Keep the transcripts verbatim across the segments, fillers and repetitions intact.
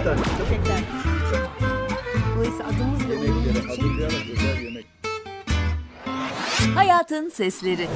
tane. Çiçekler. Dolayısıyla adımız bile uyumlu Yemeklere için. hazırlayarak özel yemek. Hayatın sesleri.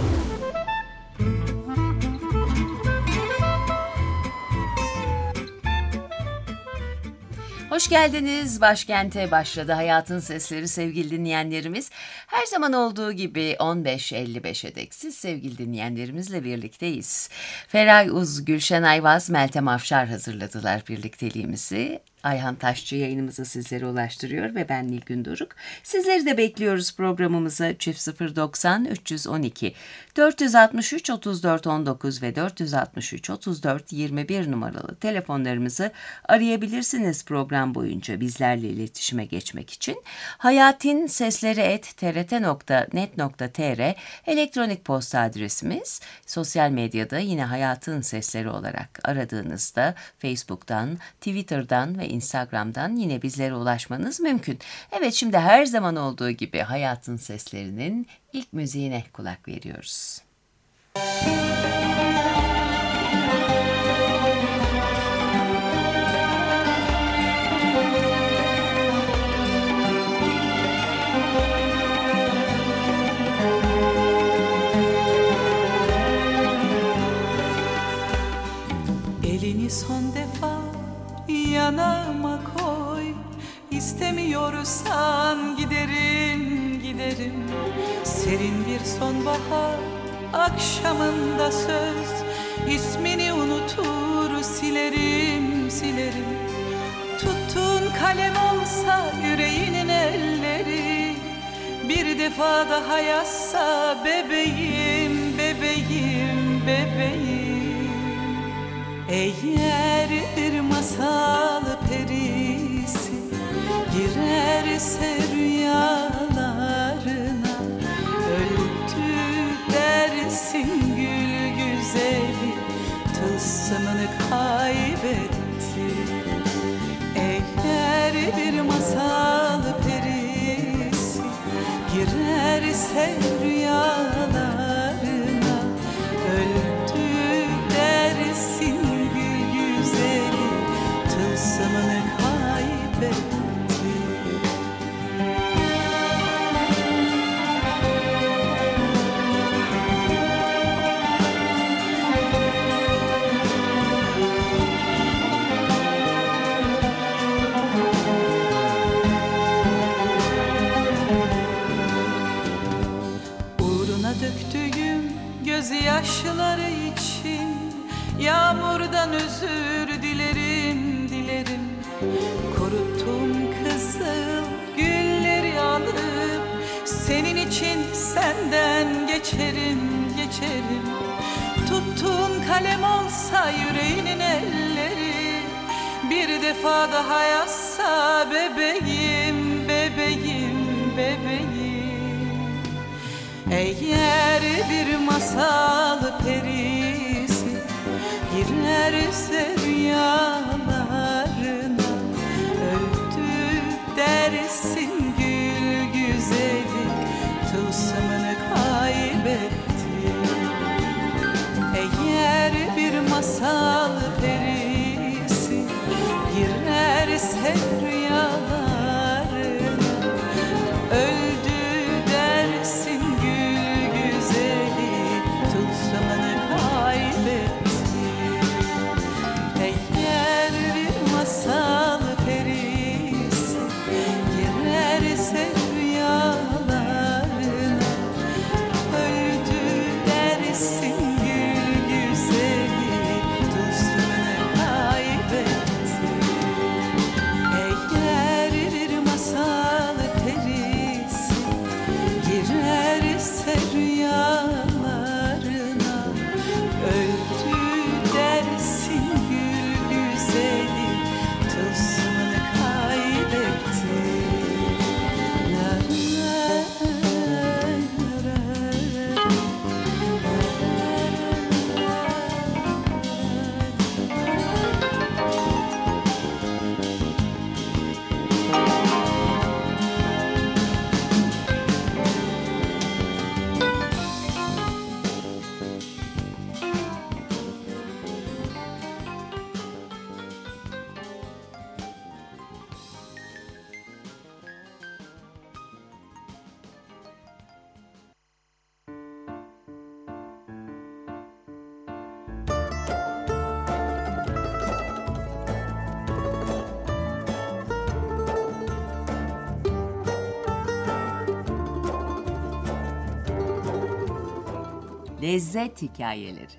Hoş geldiniz. Başkente başladı Hayatın Sesleri sevgili dinleyenlerimiz. Her zaman olduğu gibi on beş elli beşe dek siz sevgili dinleyenlerimizle birlikteyiz. Feray Uz, Gülşen Ayvaz, Meltem Afşar hazırladılar birlikteliğimizi. Ayhan Taşçı yayınımızı sizlere ulaştırıyor ve ben Nilgün Doruk. Sizleri de bekliyoruz programımıza çift sıfır doksan üç yüz on iki dört altı üç otuz dört on dokuz ve dört altı üç otuz dört yirmi bir numaralı telefonlarımızı arayabilirsiniz program boyunca bizlerle iletişime geçmek için. hayatin sesleri et t r t nokta net nokta t r elektronik posta adresimiz. Sosyal medyada yine Hayatın Sesleri olarak aradığınızda Facebook'tan, Twitter'dan ve Instagram'dan yine bizlere ulaşmanız mümkün. Evet, şimdi her zaman olduğu gibi Hayatın Seslerinin ilk müziğine kulak veriyoruz. Elini son defa yanağıma koy, İstemiyorsan giderim giderim. Serin bir sonbahar akşamında söz, ismini unutur silerim silerim. Tuttuğun kalem olsa yüreğinin elleri, bir defa daha yazsa bebeğim bebeğim bebeğim. Eğer bir masal perisi girerse rüyalarına, öldü dersin gül güzeli, tılsımını kaybetti. Eğer bir masal perisi girerse rüyalarına, öldü dersin tılsımını kaybetti. Uğruna döktüğüm gözyaşları için yağmurdan özür dilerim dilerim. Kuruttum kızıl gülleri alıp, senin için senden geçerim geçerim. Tuttuğun kalem olsa yüreğinin elleri, bir defa daha yazsa bebeğim bebeğim bebeğim. Eğer bir masal perisi girerse rüyalarına, öldü dersin gül güzeli, tılsımını kaybetti. Eğer bir masal perisi girerse rüyalarına, öldü dersin gül güzeli, tılsımını kaybetti. Eğer bir masal perisi girerse rüyalarına, Lezzet hikayeleri.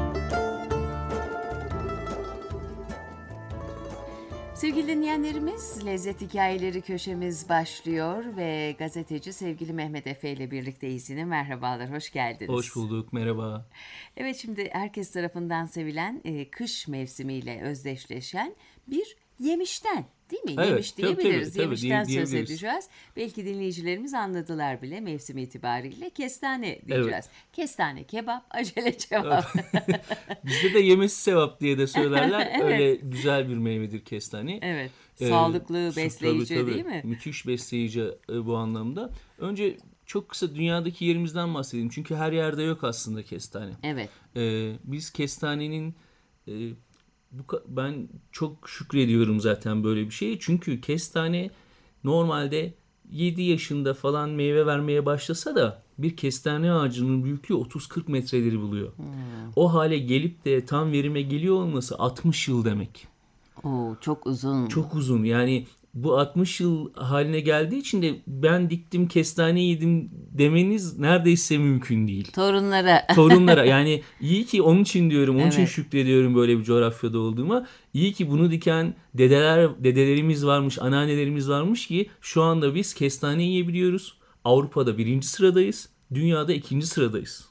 Sevgili dinleyenlerimiz, Lezzet Hikayeleri köşemiz başlıyor ve gazeteci sevgili Mehmet Efe ile birlikteyiz yine. Merhabalar, hoş geldiniz. Hoş bulduk, merhaba. Evet, şimdi herkes tarafından sevilen e, kış mevsimiyle özdeşleşen bir yemişten, değil mi? Evet, Yemiş tabii, diyebiliriz. tabii, tabii, Yemişten diye- söz diyebiliriz. edeceğiz. Belki dinleyicilerimiz anladılar bile mevsim itibariyle. Kestane diyeceğiz. Kestane kebap, acele cevap. Bizde de yemesi sevap diye de söylerler. Öyle güzel bir meyvedir kestane. Evet. Ee, Sağlıklı, su- besleyici tabii, tabii. değil mi? Müthiş besleyici e, bu anlamda. Önce çok kısa dünyadaki yerimizden bahsedeyim. Çünkü her yerde yok aslında kestane. Evet. Ee, biz kestanenin e, bu ka- ben çok şükrediyorum zaten böyle bir şeye. Çünkü kestane normalde yedi yaşında falan meyve vermeye başlasa da bir kestane ağacının büyüklüğü otuz kırk metreleri buluyor. O hale gelip de tam verime geliyor olması altmış yıl demek. Oo, çok uzun. Çok uzun. Yani bu altmış yıl haline geldiği için de ben diktim kestane yedim demeniz neredeyse mümkün değil. Torunlara. Torunlara, yani iyi ki onun için diyorum, onun için Evet. şükrediyorum böyle bir coğrafyada olduğuma. İyi ki bunu diken dedeler, dedelerimiz varmış, anneannelerimiz varmış ki şu anda biz kestane yiyebiliyoruz. Avrupa'da birinci sıradayız, dünyada ikinci sıradayız.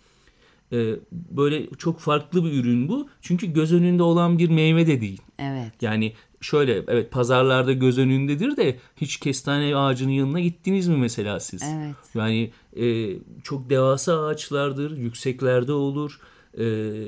Ee, böyle çok farklı bir ürün bu. Çünkü göz önünde olan bir meyve de değil. Evet. Yani şöyle, evet, pazarlarda göz önündedir de hiç kestane ağacının yanına gittiniz mi mesela siz? Evet. Yani e, çok devasa ağaçlardır, yükseklerde olur e,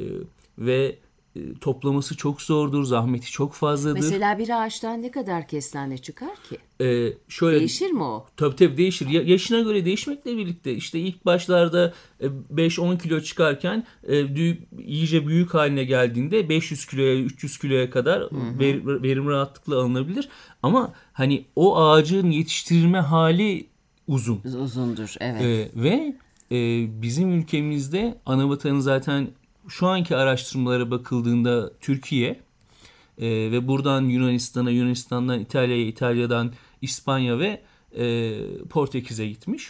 ve e, toplaması çok zordur, zahmeti çok fazladır. Mesela bir ağaçtan ne kadar kestane çıkar ki? E, şöyle Değişir mi o? Tabii tabii değişir. Ya- yaşına göre değişmekle birlikte işte ilk başlarda e, beş on kilo çıkarken e, dü- iyice büyük haline geldiğinde beş yüz kiloya üç yüz kiloya kadar ver- verim rahatlıkla alınabilir. Ama hani o ağacın yetiştirilme hali uzun. Uzundur, evet. E, ve e, bizim ülkemizde anavatanı zaten şu anki araştırmalara bakıldığında Türkiye e, ve buradan Yunanistan'a, Yunanistan'dan İtalya'ya, İtalya'dan İspanya ve e, Portekiz'e gitmiş.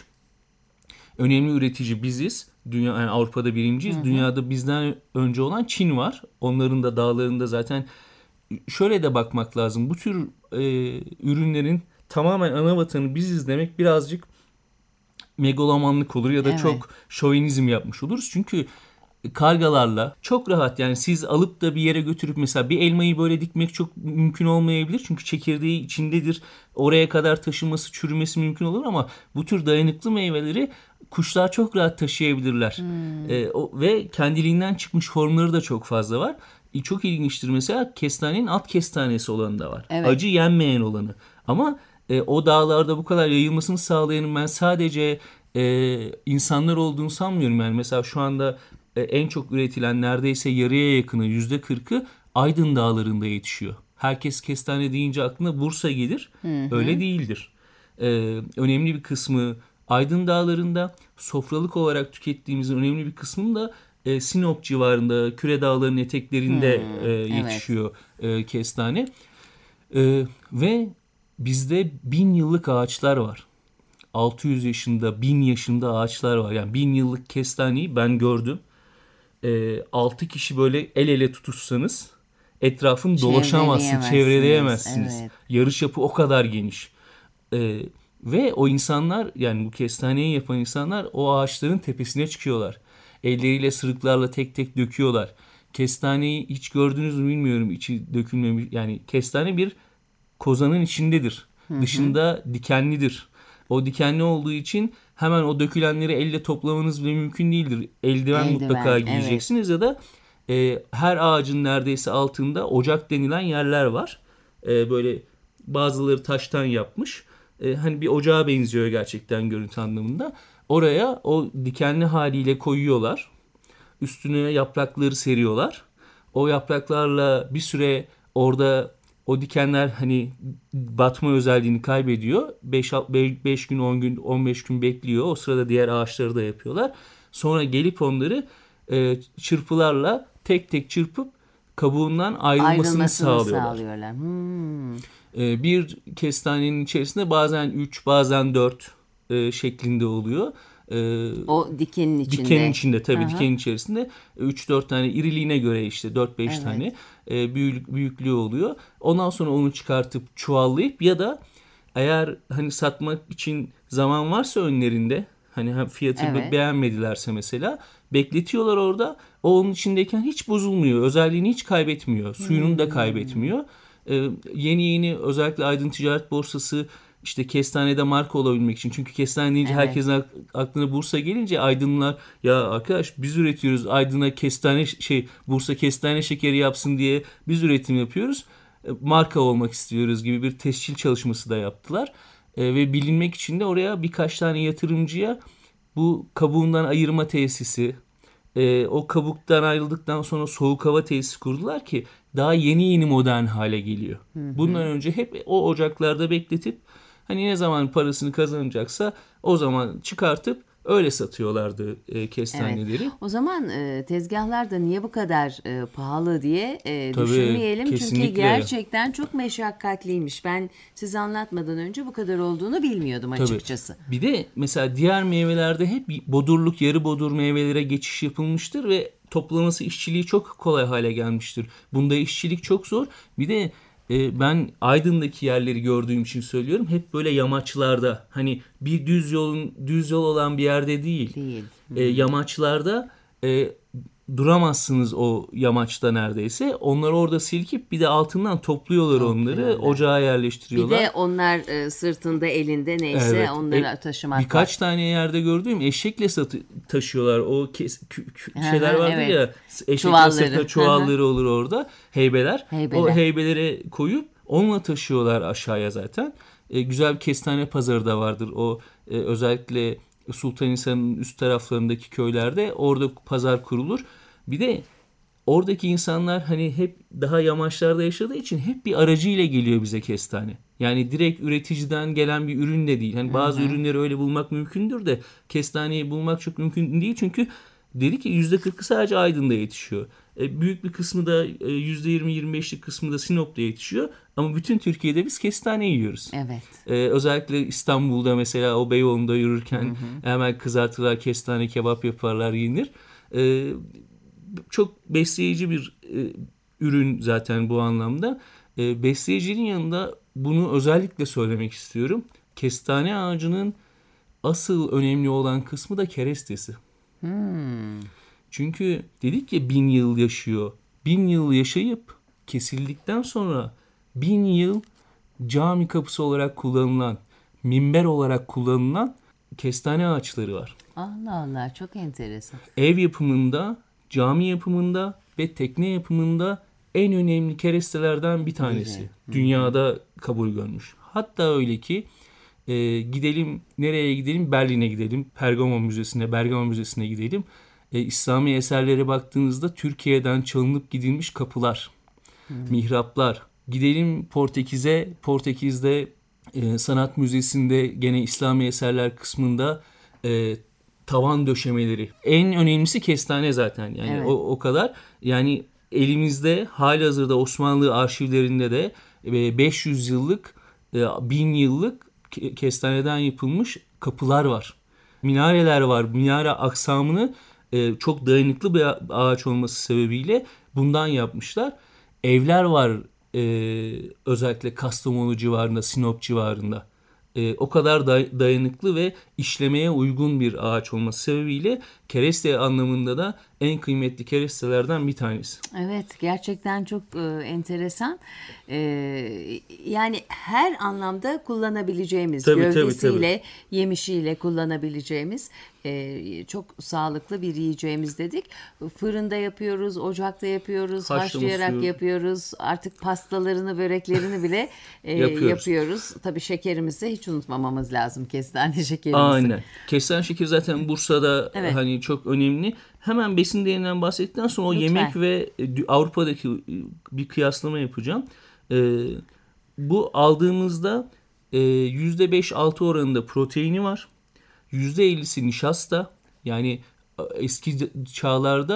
Önemli üretici biziz. Dünya, yani Avrupa'da birinciyiz. Hı hı. Dünyada bizden önce olan Çin var. Onların da dağlarında zaten şöyle de bakmak lazım. Bu tür e, ürünlerin tamamen ana vatanı biziz demek birazcık megalomanlık olur ya da Evet. çok şovinizm yapmış oluruz. Çünkü kargalarla çok rahat, yani siz alıp da bir yere götürüp mesela bir elmayı böyle dikmek çok mümkün olmayabilir. Çünkü çekirdeği içindedir. Oraya kadar taşıması, çürümesi mümkün olur ama bu tür dayanıklı meyveleri kuşlar çok rahat taşıyabilirler. Hmm. Ee, o, ve kendiliğinden çıkmış formları da çok fazla var. E, çok ilginçtir mesela kestanenin at kestanesi olanı da var. Evet. Acı yenmeyen olanı. Ama e, o dağlarda bu kadar yayılmasını sağlayanın ben sadece e, insanlar olduğunu sanmıyorum. Yani mesela şu anda en çok üretilen neredeyse yarıya yakını yüzde kırkı Aydın Dağları'nda yetişiyor. Herkes kestane deyince aklına Bursa gelir. Hı hı. Öyle değildir. Ee, önemli bir kısmı Aydın Dağları'nda, sofralık olarak tükettiğimizin önemli bir kısmının da e, Sinop civarında, Küre Dağları'nın eteklerinde hmm, e, yetişiyor evet. e, kestane. E, ve bizde bin yıllık ağaçlar var. altı yüz yaşında, bin yaşında ağaçlar var. Yani bin yıllık kestaneyi ben gördüm. altı kişi böyle el ele tutuşsanız etrafını dolaşamazsınız, çevreleyemezsiniz. Evet. Yarıçapı o kadar geniş. Ee, ve o insanlar, yani bu kestaneyi yapan insanlar o ağaçların tepesine çıkıyorlar. Elleriyle, sırıklarla tek tek döküyorlar. Kestaneyi hiç gördünüz mü bilmiyorum, içi dökülmemiş. Yani kestane bir kozanın içindedir. Hı hı. Dışında dikenlidir. O dikenli olduğu için hemen o dökülenleri elle toplamanız bile mümkün değildir. Eldiven, Eldiven mutlaka giyeceksiniz, evet. Ya da e, her ağacın neredeyse altında ocak denilen yerler var. E, böyle bazıları taştan yapmış. E, hani bir ocağa benziyor gerçekten görüntü anlamında. Oraya o dikenli haliyle koyuyorlar. Üstüne yaprakları seriyorlar. O yapraklarla bir süre orada o dikenler hani batma özelliğini kaybediyor. beş gün, on gün, on beş gün bekliyor. O sırada diğer ağaçları da yapıyorlar. Sonra gelip onları e, çırpılarla tek tek çırpıp kabuğundan ayrılmasını, ayrılmasını sağlıyorlar. sağlıyorlar. Hmm. E, bir kestanenin içerisinde bazen üç, bazen dört e, şeklinde oluyor. e, O dikenin içinde. Dikenin içinde tabii Hı hı. dikenin içerisinde üç dört tane iriliğine göre işte dört beş Evet. tane e, büyük, büyüklüğü oluyor. Ondan sonra onu çıkartıp çuvallayıp ya da eğer hani satmak için zaman varsa önlerinde hani hem fiyatı Evet. beğenmedilerse mesela bekletiyorlar orada. O onun içindeyken hiç bozulmuyor. Özelliğini hiç kaybetmiyor. Suyunu Hmm. da kaybetmiyor. Ee, yeni yeni özellikle Aydın Ticaret Borsası işte kestanede marka olabilmek için. Çünkü kestane deyince Evet. herkesin ak- aklına Bursa gelince Aydınlar ya arkadaş biz üretiyoruz. Aydın'a kestane şey Bursa kestane şekeri yapsın diye biz üretim yapıyoruz. E, Marka olmak istiyoruz gibi bir tescil çalışması da yaptılar. E, ve bilinmek için de oraya birkaç tane yatırımcıya bu kabuğundan ayırma tesisi, e, o kabuktan ayrıldıktan sonra soğuk hava tesisi kurdular ki daha yeni yeni modern hale geliyor. Bundan önce hep o ocaklarda bekletip hani ne zaman parasını kazanacaksa o zaman çıkartıp öyle satıyorlardı e, kestaneleri. O zaman e, tezgahlar da niye bu kadar e, pahalı diye e, Tabii, düşünmeyelim. Çünkü kesinlikle. gerçekten çok meşakkatliymiş. Ben size anlatmadan önce bu kadar olduğunu bilmiyordum Tabii. açıkçası. Bir de mesela diğer meyvelerde hep bodurluk, yarı bodur meyvelere geçiş yapılmıştır ve toplaması işçiliği çok kolay hale gelmiştir. Bunda işçilik çok zor. Bir de e, ben Aydın'daki yerleri gördüğüm için söylüyorum. Hep böyle yamaçlarda hani bir düz yolun düz yol olan bir yerde değil. Değil. E, yamaçlarda e, duramazsınız o yamaçta neredeyse. Onları orada silkip bir de altından topluyorlar onları. Topluyorlar. Ocağa Bir yerleştiriyorlar. de onlar e, sırtında elinde neyse Evet. onları E, taşımak Birkaç var. tane yerde gördüğüm eşekle satı taşıyorlar. O kes, kü- kü- Hı hı, şeyler vardır evet. ya. Eşekler Çuvalları. sırtında çuvalları olur orada. Heybeler. Heybeler. O heybelere koyup onunla taşıyorlar aşağıya zaten. E, güzel bir kestane pazarı da vardır. O e, özellikle Sultanhisar'ın üst taraflarındaki köylerde orada pazar kurulur. Bir de oradaki insanlar hani hep daha yamaçlarda yaşadığı için hep bir aracıyla geliyor bize kestane. Yani direkt üreticiden gelen bir ürün de değil. Hani bazı ürünleri öyle bulmak mümkündür de kestaneyi bulmak çok mümkün değil. Çünkü dedi ki yüzde kırkı sadece Aydın'da yetişiyor. E, büyük bir kısmı da e, yüzde yirmi yirmi beşlik kısmı da Sinop'ta yetişiyor. Ama bütün Türkiye'de biz kestane yiyoruz. Evet. Ee, özellikle İstanbul'da mesela o Beyoğlu'nda yürürken hemen kızartırlar, kestane kebap yaparlar, yenir. Ee, çok besleyici bir e, ürün zaten bu anlamda. E, besleyicinin yanında bunu özellikle söylemek istiyorum. Kestane ağacının asıl önemli olan kısmı da kerestesi. Çünkü dedik ya bin yıl yaşıyor. Bin yıl yaşayıp kesildikten sonra bin yıl cami kapısı olarak kullanılan, minber olarak kullanılan kestane ağaçları var. Allah Allah, çok enteresan. Ev yapımında, cami yapımında ve tekne yapımında en önemli kerestelerden bir tanesi. Dünyada kabul görmüş. Hatta öyle ki e, gidelim, nereye gidelim? Berlin'e gidelim. Pergamon Müzesi'ne, Bergama Müzesi'ne gidelim. E, İslami eserlere baktığınızda Türkiye'den çalınıp gidilmiş kapılar, mihraplar. Gidelim Portekiz'e, Portekiz'de e, Sanat Müzesi'nde gene İslami eserler kısmında e, tavan döşemeleri. En önemlisi kestane zaten. Yani Evet. o, o kadar. Yani elimizde halihazırda Osmanlı arşivlerinde de e, beş yüz yıllık, e, bin yıllık ke- kestaneden yapılmış kapılar var. Minareler var. Minare aksamını e, çok dayanıklı bir ağaç olması sebebiyle bundan yapmışlar. Evler var e, özellikle Kastamonu civarında, Sinop civarında. E, o kadar day- dayanıklı ve işlemeye uygun bir ağaç olması sebebiyle kereste anlamında da en kıymetli kerestelerden bir tanesi. Evet, gerçekten çok e, enteresan. E, yani her anlamda kullanabileceğimiz, Tabii, tabii, gövdesiyle, yemişiyle kullanabileceğimiz e, çok sağlıklı bir yiyeceğimiz dedik. Fırında yapıyoruz, ocakta yapıyoruz, Haşlama haşlayarak suyu. yapıyoruz. Artık pastalarını, böreklerini bile e, Yapıyoruz. yapıyoruz. Tabii şekerimizi hiç unutmamamız lazım, kestane şekerimizi. Aynen. Kestane şekeri zaten Bursa'da Evet. hani çok önemli. Hemen besin değerinden bahsettikten sonra o Lütfen. yemek ve e, Avrupa'daki e, bir kıyaslama yapacağım. E, bu aldığımızda e, yüzde beş altı oranında proteini var. yüzde ellisi nişasta. Yani e, eski çağlarda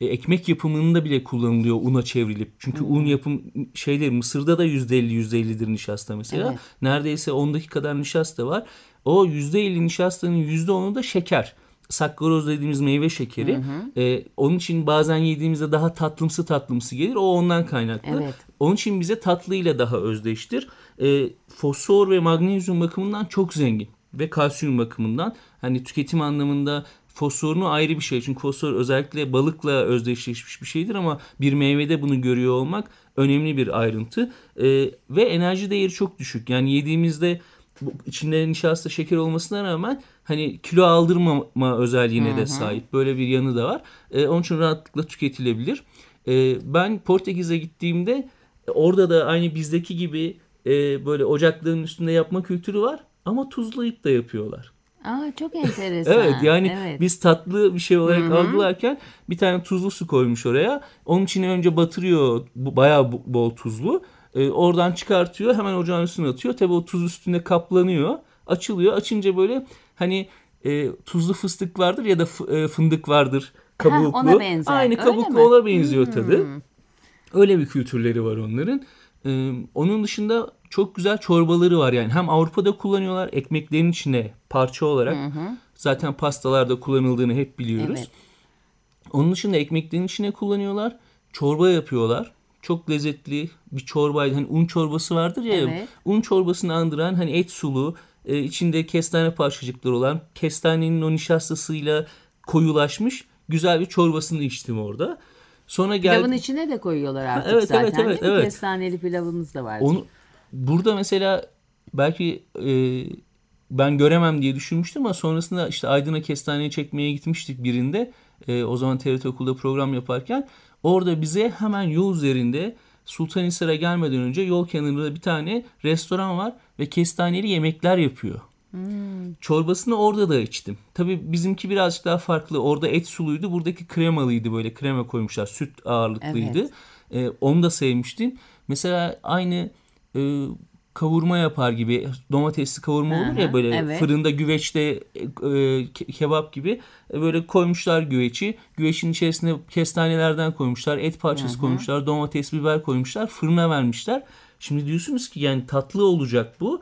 e, ekmek yapımında bile kullanılıyor una çevrilip. Çünkü hmm. un yapım şeyleri Mısır'da da yüzde elli yüzde ellidir nişasta mesela. Evet. Neredeyse ondaki kadar nişasta var. O yüzde elli nişastanın yüzde onu da şeker. Sakkaroz dediğimiz meyve şekeri. Hı hı. Ee, onun için bazen yediğimizde daha tatlımsı tatlımsı gelir. O ondan kaynaklı. Evet. Onun için bize tatlıyla daha özdeştir. Ee, fosfor ve magnezyum bakımından çok zengin. Ve kalsiyum bakımından. Hani tüketim anlamında fosforunu ayrı bir şey. Çünkü fosfor özellikle balıkla özdeşleşmiş bir şeydir ama bir meyvede bunu görüyor olmak önemli bir ayrıntı. Ee, ve enerji değeri çok düşük. Yani yediğimizde içinde nişasta şeker olmasına rağmen hani kilo aldırmama özelliğine hı hı. de sahip. Böyle bir yanı da var. Ee, onun için rahatlıkla tüketilebilir. Ee, ben Portekiz'e gittiğimde orada da aynı bizdeki gibi e, böyle ocakların üstünde yapma kültürü var. Ama tuzlayıp da yapıyorlar. Aa, çok enteresan. Evet yani evet. biz tatlı bir şey olarak Hı-hı. algılarken bir tane tuzlu su koymuş oraya. Onun içine önce batırıyor, bayağı bol tuzlu. Ee, oradan çıkartıyor, hemen ocağın üstüne atıyor. Tabii o tuz üstünde kaplanıyor, açılıyor. Açınca böyle hani e, tuzlu fıstık vardır ya da f- e, fındık vardır kabuklu. Ha, ona benzer. Aynı kabuklu ona benziyor hmm. tadı. Öyle bir kültürleri var onların. Ee, onun dışında çok güzel çorbaları var yani. Hem Avrupa'da kullanıyorlar ekmeklerin içine parça olarak. Hı hı. Zaten pastalarda kullanıldığını hep biliyoruz. Evet. Onun dışında ekmeklerin içine kullanıyorlar. Çorba yapıyorlar. Çok lezzetli bir çorbaydı. Hani un çorbası vardır ya. Evet. Un çorbasını andıran hani et sulu, e, içinde kestane parçacıkları olan, kestanenin o nişastasıyla koyulaşmış güzel bir çorbasını içtim orada. Sonra geldi... Pilavın içine de koyuyorlar artık ha, evet, zaten. Evet, evet, evet. Kestaneli pilavımız da vardır. Onu, burada mesela belki e, ben göremem diye düşünmüştüm ama sonrasında işte Aydın'a kestaneyi çekmeye gitmiştik birinde. E, o zaman T R T Okul'da program yaparken. Orada bize hemen yol üzerinde Sultanhisar'a gelmeden önce yol kenarında bir tane restoran var ve kestaneli yemekler yapıyor. Hmm. Çorbasını orada da içtim. Tabii bizimki birazcık daha farklı. Orada et suluydu. Buradaki kremalıydı böyle. Krema koymuşlar. Süt ağırlıklıydı. Evet. Ee, onu da sevmiştim. Mesela aynı e, kavurma yapar gibi. Domatesli kavurma olur ya böyle evet. fırında güveçte e, ke- kebap gibi. E, böyle koymuşlar güveci. Güveçin içerisine kestanelerden koymuşlar. Et parçası Hı-hı. koymuşlar. Domates, biber koymuşlar. Fırına vermişler. Şimdi diyorsunuz ki yani tatlı olacak bu.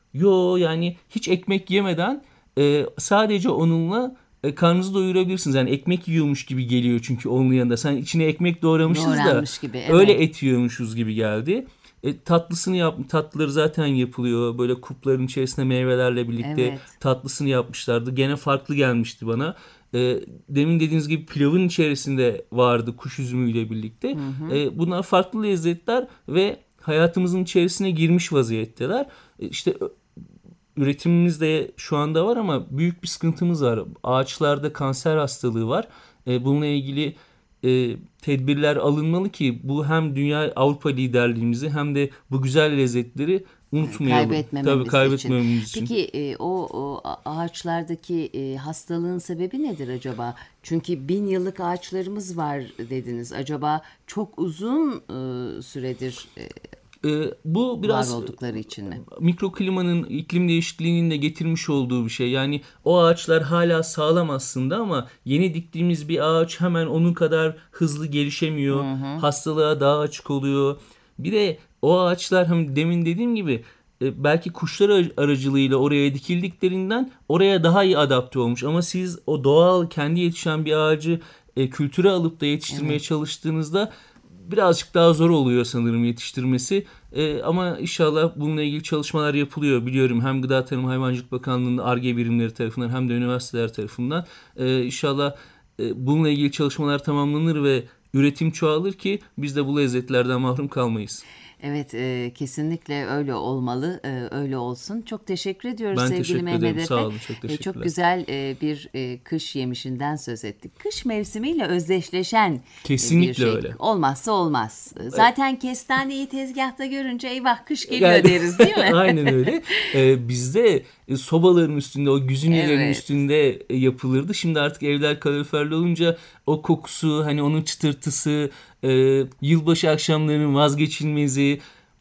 Yo yani hiç ekmek yemeden e, sadece onunla e, karnınızı doyurabilirsiniz. Yani ekmek yiyormuş gibi geliyor çünkü onun yanında. Sen içine ekmek doğramışız Doğranmış da gibi, evet. öyle et yiyormuşuz gibi geldi. E, tatlısını yap, tatlıları zaten yapılıyor. Böyle kupların içerisinde meyvelerle birlikte evet. tatlısını yapmışlardı. Gene farklı gelmişti bana. E, demin dediğiniz gibi pilavın içerisinde vardı kuş üzümüyle birlikte. Hı hı. E, bunlar farklı lezzetler ve hayatımızın içerisine girmiş vaziyetteler. E, işte üretimimiz de şu anda var ama büyük bir sıkıntımız var. Ağaçlarda kanser hastalığı var. E, bununla ilgili e, tedbirler alınmalı ki bu hem dünya Avrupa liderliğimizi hem de bu güzel lezzetleri unutmayalım. Kaybetmememiz Tabii kaybetmememiz için. için. Peki e, o, o ağaçlardaki e, hastalığın sebebi nedir acaba? Çünkü bin yıllık ağaçlarımız var dediniz. Acaba çok uzun e, süredir e, Ee, bu biraz var oldukları için mi? Mikroklimanın, iklim değişikliğinin de getirmiş olduğu bir şey. Yani o ağaçlar hala sağlam aslında ama yeni diktiğimiz bir ağaç hemen onun kadar hızlı gelişemiyor. Hı hı. Hastalığa daha açık oluyor. Bir de o ağaçlar hem demin dediğim gibi belki kuşlar aracılığıyla oraya dikildiklerinden oraya daha iyi adapte olmuş. Ama siz o doğal kendi yetişen bir ağacı e, kültüre alıp da yetiştirmeye evet. çalıştığınızda birazcık daha zor oluyor sanırım yetiştirmesi. Ee, ama inşallah bununla ilgili çalışmalar yapılıyor. Biliyorum hem Gıda Tarım Hayvancılık Bakanlığı'nın Ar-Ge birimleri tarafından hem de üniversiteler tarafından. Ee, inşallah e, bununla ilgili çalışmalar tamamlanır ve üretim çoğalır ki biz de bu lezzetlerden mahrum kalmayız. Evet e, kesinlikle öyle olmalı, e, öyle olsun. Çok teşekkür ediyoruz ben sevgili teşekkür Mehmet ederim. Efe. Sağ olun, çok teşekkürler. E, çok güzel e, bir e, kış yemişinden söz ettik. Kış mevsimiyle özdeşleşen kesinlikle bir şey. Öyle. Olmazsa olmaz. Zaten evet. kestaneyi tezgahta görünce eyvah kış geliyor yani, deriz değil mi? Aynen öyle. Ee, bizde sobaların üstünde, o güzünelerin evet. üstünde yapılırdı. Şimdi artık evler kaloriferli olunca o kokusu, hani onun çıtırtısı, e, yılbaşı akşamlarının vazgeçilmezi,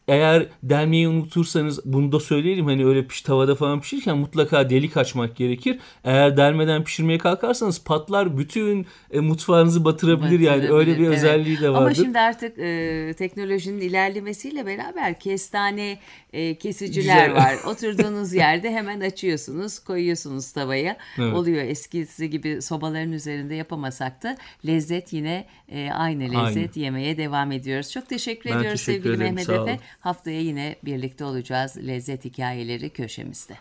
eğer delmeyi unutursanız bunu da söyleyelim, hani öyle piş, tavada falan pişirirken mutlaka delik açmak gerekir. Eğer delmeden pişirmeye kalkarsanız patlar, bütün e, mutfağınızı batırabilir, yani öyle bir Batırabilir, evet. özelliği de vardır. Ama şimdi artık e, teknolojinin ilerlemesiyle beraber kestane e, kesiciler Güzel. var. Oturduğunuz yerde hemen açıyorsunuz, koyuyorsunuz tavaya. Evet. Oluyor, eskisi gibi sobaların üzerinde yapamasak da lezzet yine e, aynı lezzet, Aynı. yemeye devam ediyoruz. Çok teşekkür Ben ediyoruz teşekkür sevgili ederim, Mehmet sağ Efe. olun. Haftaya yine birlikte olacağız lezzet hikayeleri köşemizde.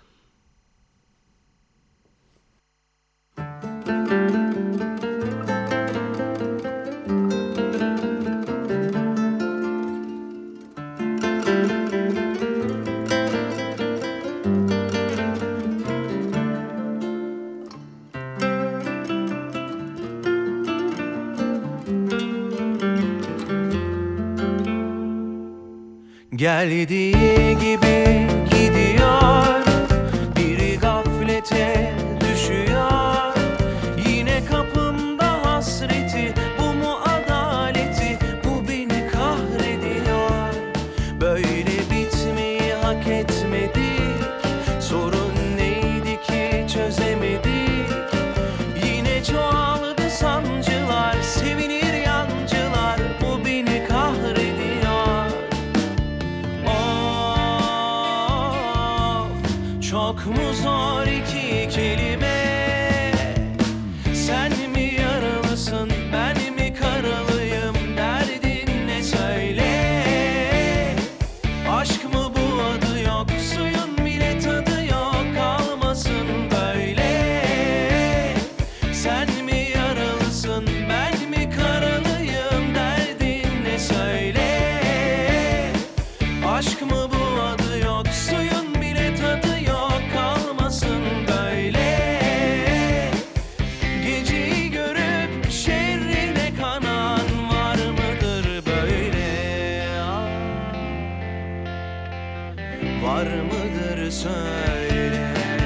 Geldiği gibi gidiyor, biri gaflete düşüyor. Yine kapımda hasreti, bu mu adaleti, bu beni kahrediyor. Böyle bitmeyi hak etmedik, sorun neydi ki çözemedik. Yine çoğaldı sancılar, sevinir yancılar, bu beni kahrediyor. Çok mu zor iki kelime? Sen mi yaralısın, ben mi karalıyım? Derdin ne söyle? Aşk mı bu, adı yok, suyun bile tadı yok, kalmasın böyle. Sen mi yaralısın, ben mi karalıyım? Derdin ne söyle? Aşk mı bu, adı yok, suyun bile tadı yok, kalmasın böyle. Geceyi görüp şerrine kanan var mıdır böyle? Ah, var mıdır söyle.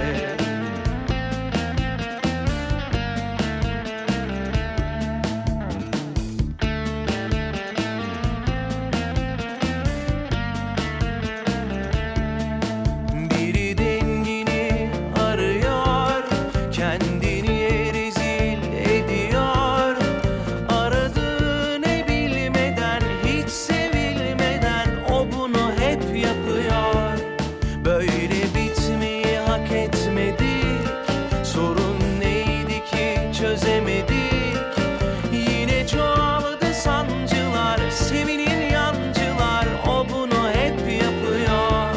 Biri dengini arıyor, kendini rezil ediyor. Aradığı ne bilmeden, hiç sevilmeden, o bunu hep yapıyor. Böyle bitmeyi hak etmedik, sorun neydi ki çözemedik. Yine çoğaldı sancılar, sevinin yancılar, o bunu hep yapıyor.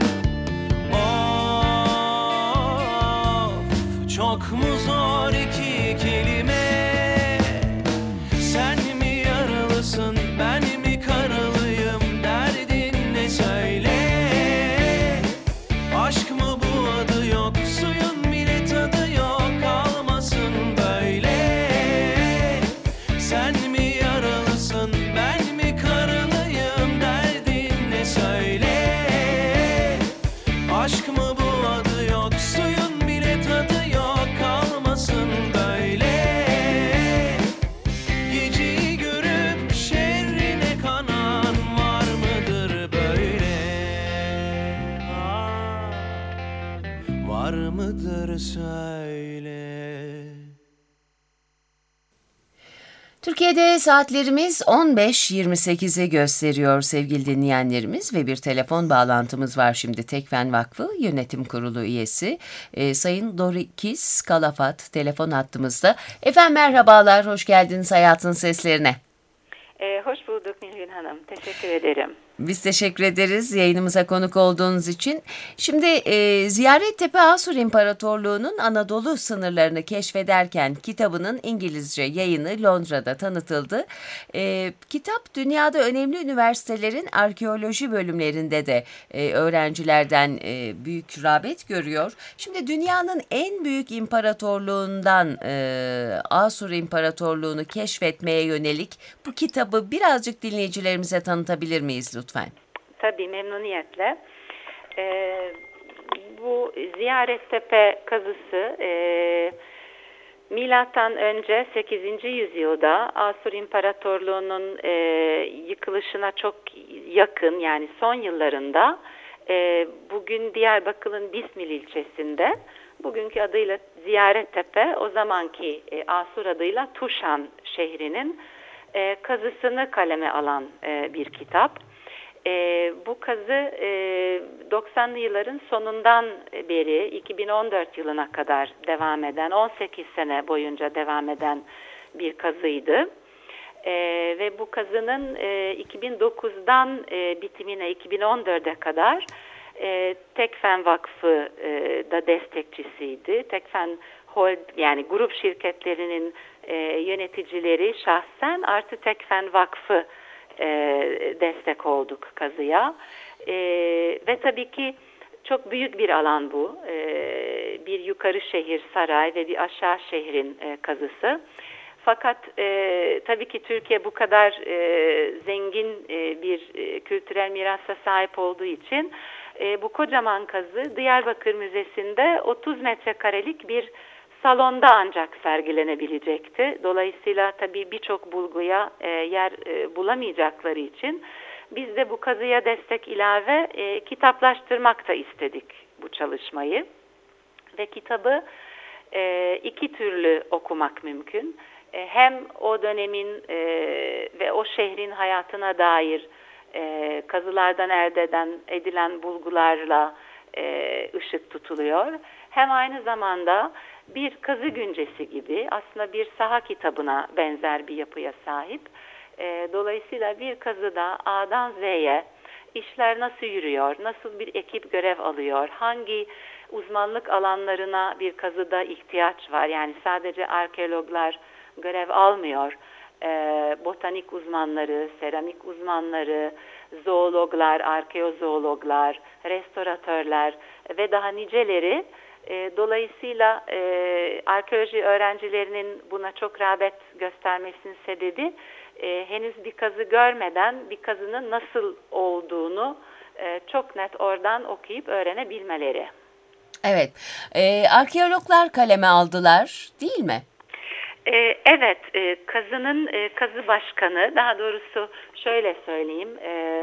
Of, çok mu zor iki kelime? Sen mi yaralısın, ben mi karalıyım? Derdin ne söyle? Aşk mı bu, adı yok, suyun bile tadı yok, kalmasın böyle. Sen mi yaralısın, ben mi karalıyım? Derdin ne söyle? Aşk mı bu, adı yok, suyun bile tadı yok, kalmasın böyle. Geceyi görüp şerrine kanan var mıdır böyle? Ah, var mıdır söyle. Türkiye'de saatlerimiz on beş yirmi sekizi gösteriyor sevgili dinleyenlerimiz ve bir telefon bağlantımız var şimdi. Tekfen Vakfı Yönetim Kurulu üyesi e, Sayın Dorikis Kalafat telefon hattımızda. Efendim merhabalar, hoş geldiniz Hayatın Seslerine. Ee, hoş bulduk Nilgün Hanım. Teşekkür ederim. Biz teşekkür ederiz yayınımıza konuk olduğunuz için. Şimdi e, Ziyarettepe Asur İmparatorluğu'nun Anadolu sınırlarını keşfederken kitabının İngilizce yayını Londra'da tanıtıldı. E, kitap dünyada önemli üniversitelerin arkeoloji bölümlerinde de e, öğrencilerden e, büyük rağbet görüyor. Şimdi dünyanın en büyük imparatorluğundan e, Asur İmparatorluğu'nu keşfetmeye yönelik bu kitabı birazcık dinleyicilerimize tanıtabilir miyiz lütfen? Tabii, memnuniyetle. Ee, bu Ziyarettepe kazısı e, Milattan önce sekizinci yüzyılda Asur İmparatorluğu'nun e, yıkılışına çok yakın, yani son yıllarında e, bugün Diyarbakır'ın Bismil ilçesinde, bugünkü adıyla Ziyarettepe, o zamanki e, Asur adıyla Tuşan şehrinin e, kazısını kaleme alan e, bir kitap. E, bu kazı e, doksanlı yılların sonundan beri iki bin on dört yılına kadar devam eden, on sekiz sene boyunca devam eden bir kazıydı. E, ve bu kazının e, iki bin dokuzdan e, bitimine iki bin on dörde kadar e, Tekfen Vakfı e, da destekçisiydi. Tekfen Hold, yani grup şirketlerinin e, yöneticileri şahsen artı Tekfen Vakfı E, destek olduk kazıya e, ve tabii ki çok büyük bir alan bu, e, bir yukarı şehir saray ve bir aşağı şehrin e, kazısı. Fakat e, tabii ki Türkiye bu kadar e, zengin e, bir e, kültürel mirasa sahip olduğu için e, bu kocaman kazı Diyarbakır Müzesi'nde otuz metrekarelik bir salonda ancak sergilenebilecekti. Dolayısıyla tabii birçok bulguya e, yer e, bulamayacakları için biz de bu kazıya destek ilave e, kitaplaştırmak da istedik bu çalışmayı. Ve kitabı e, iki türlü okumak mümkün. E, hem o dönemin e, ve o şehrin hayatına dair e, kazılardan elde eden, edilen bulgularla e, ışık tutuluyor. Hem aynı zamanda bir kazı güncesi gibi aslında bir saha kitabına benzer bir yapıya sahip. E, dolayısıyla bir kazıda A'dan Z'ye işler nasıl yürüyor, nasıl bir ekip görev alıyor, hangi uzmanlık alanlarına bir kazıda ihtiyaç var. Yani sadece arkeologlar görev almıyor. E, botanik uzmanları, seramik uzmanları, zoologlar, arkeozoologlar, restoratörler ve daha niceleri. E, dolayısıyla e, arkeoloji öğrencilerinin buna çok rağbet göstermesinin sebebi e, henüz bir kazı görmeden bir kazının nasıl olduğunu e, çok net oradan okuyup öğrenebilmeleri. Evet, e, arkeologlar kaleme aldılar değil mi? E, evet, e, kazının e, kazı başkanı, daha doğrusu şöyle söyleyeyim, e,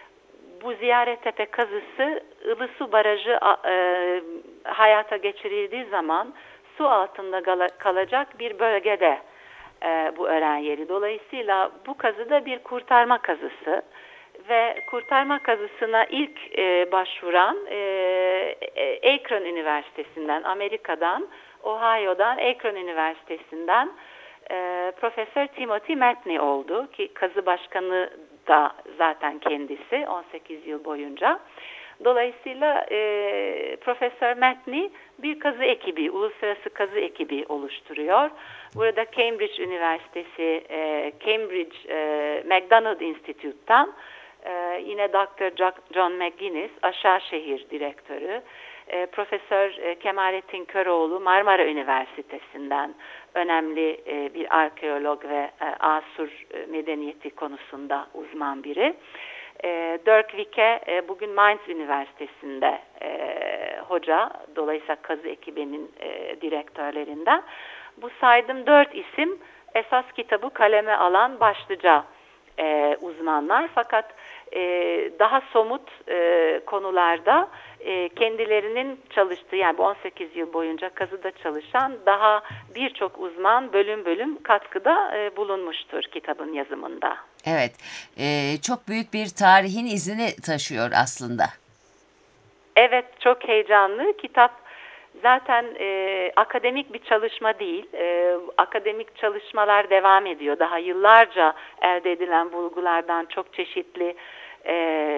bu Ziyarettepe kazısı Ilısu Barajı e, hayata geçirildiği zaman su altında kalacak bir bölgede e, bu öğren yeri. Dolayısıyla bu kazı da bir kurtarma kazısı ve kurtarma kazısına ilk e, başvuran e, Akron Üniversitesi'nden, Amerika'dan, Ohio'dan, Akron Üniversitesi'nden e, Profesör Timothy Matney oldu ki kazı başkanı da zaten kendisi on sekiz yıl boyunca. Dolayısıyla e, Profesör Matney bir kazı ekibi, uluslararası kazı ekibi oluşturuyor. Burada Cambridge Üniversitesi, e, Cambridge e, McDonald Institute'tan e, yine doktor John McGuinness, Aşağı Şehir Direktörü, e, Profesör e, Kemalettin Köroğlu Marmara Üniversitesi'nden önemli e, bir arkeolog ve e, Asur e, medeniyeti konusunda uzman biri. E, Dirk Wicke e, bugün Mainz Üniversitesi'nde e, hoca, dolayısıyla kazı ekibinin e, direktörlerinden. Bu saydığım dört isim esas kitabı kaleme alan başlıca e, uzmanlar. Fakat e, daha somut e, konularda e, kendilerinin çalıştığı, yani bu on sekiz yıl boyunca kazıda çalışan daha birçok uzman bölüm bölüm katkıda e, bulunmuştur kitabın yazımında. Evet, e, çok büyük bir tarihin izini taşıyor aslında. Evet, çok heyecanlı. Kitap zaten e, akademik bir çalışma değil. E, akademik çalışmalar devam ediyor. Daha yıllarca elde edilen bulgulardan çok çeşitli e,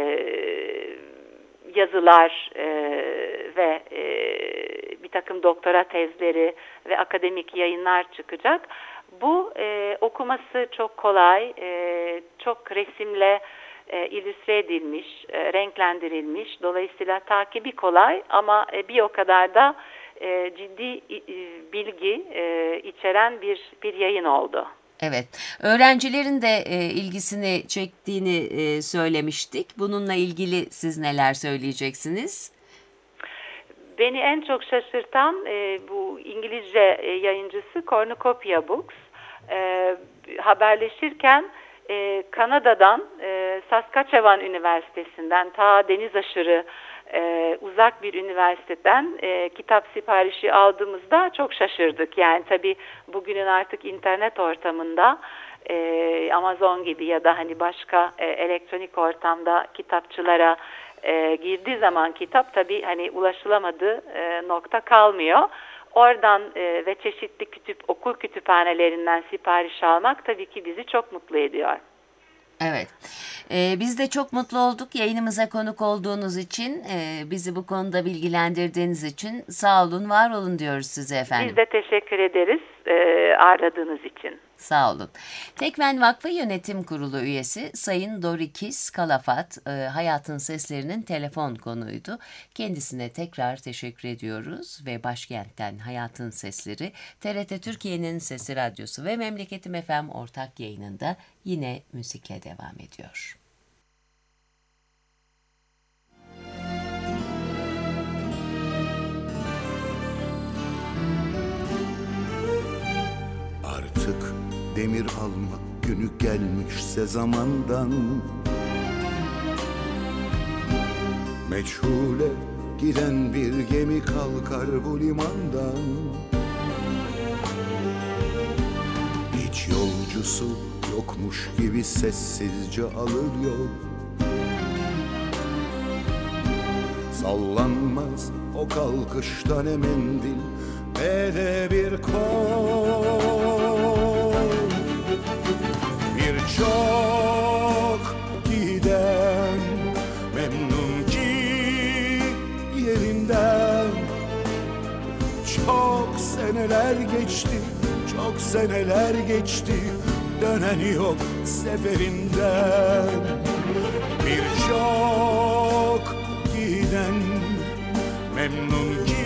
yazılar e, ve e, bir takım doktora tezleri ve akademik yayınlar çıkacak. Bu e, okuması çok kolay, e, çok resimle e, illüstre edilmiş, e, renklendirilmiş. Dolayısıyla takibi kolay ama e, bir o kadar da e, ciddi e, bilgi e, içeren bir bir yayın oldu. Evet, öğrencilerin de e, ilgisini çektiğini e, söylemiştik. Bununla ilgili siz neler söyleyeceksiniz? beni en çok şaşırtan e, bu İngilizce e, yayıncısı Cornucopia Books. E, haberleşirken e, Kanada'dan e, Saskatchewan Üniversitesi'nden ta deniz aşırı e, uzak bir üniversiteden e, kitap siparişi aldığımızda çok şaşırdık. Yani tabii bugünün artık internet ortamında e, Amazon gibi ya da hani başka e, elektronik ortamda kitapçılara e, girdiği zaman kitap tabii hani ulaşılamadığı e, nokta kalmıyor. Oradan e, ve çeşitli kütüp okul kütüphanelerinden sipariş almak tabii ki bizi çok mutlu ediyor. Evet. Ee, biz de çok mutlu olduk yayınımıza konuk olduğunuz için, e, bizi bu konuda bilgilendirdiğiniz için. Sağ olun, var olun diyoruz size efendim. Biz de teşekkür ederiz e, ağırladığınız için. Sağ olun. Tekmen Vakfı Yönetim Kurulu üyesi Sayın Dorikis Kalafat, e, Hayatın Seslerinin telefon konuydu. Kendisine tekrar teşekkür ediyoruz ve Başkent'ten Hayatın Sesleri, T R T Türkiye'nin Sesi Radyosu ve Memleketim F M ortak yayınında yine müzikle devam ediyor. Artık demir alma günü gelmişse zamandan, meçhule giden bir gemi kalkar bu limandan. Hiç yolcusu yokmuş gibi sessizce alır yol. Sallanmaz o kalkışta ne mendil ne de bir kol. Birçok giden memnun ki yerinden. Çok seneler geçti, çok seneler geçti, dönen yok seferinden. Birçok giden memnun ki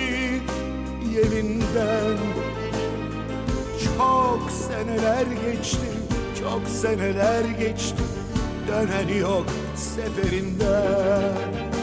yerinden. Çok seneler geçti, çok seneler geçti, dönen yok seferinden.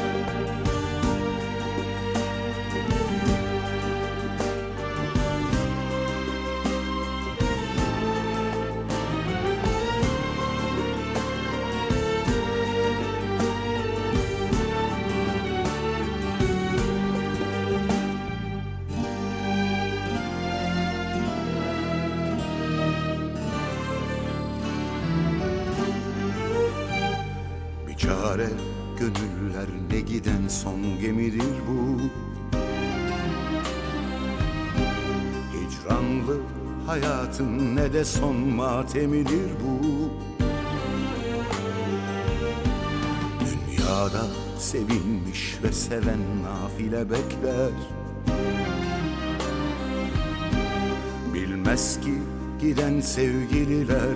Çare gönüller ne giden son gemidir bu. Hicranlı hayatın ne de son matemidir bu. Dünyada sevilmiş ve seven nafile bekler. Bilmez ki giden sevgililer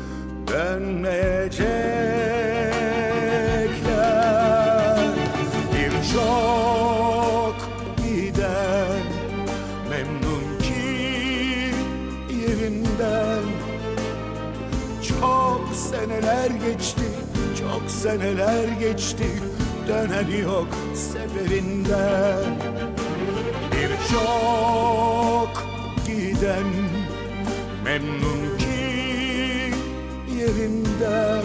dönmeyecek. Birçok giden memnun ki yerinden. Çok seneler geçti, çok seneler geçti, dönen yok seferinden. Birçok giden memnun ki yerinden.